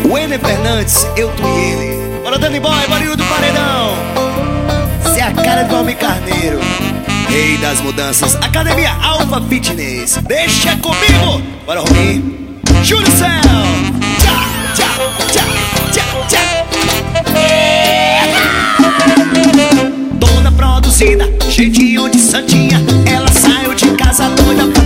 O Ener Fernandes, eu, tu e ele. Bora Danny Boy, barulho do paredão. Cê é a cara de Valmir Carneiro, rei das mudanças, Academia Alpha Fitness. Deixa comigo. Bora Romi, Júlio Céu. Tchá, tchá, tchá, tchá, tchá. Dona produzida, jeitinho de santinha. Ela saiu de casa doida.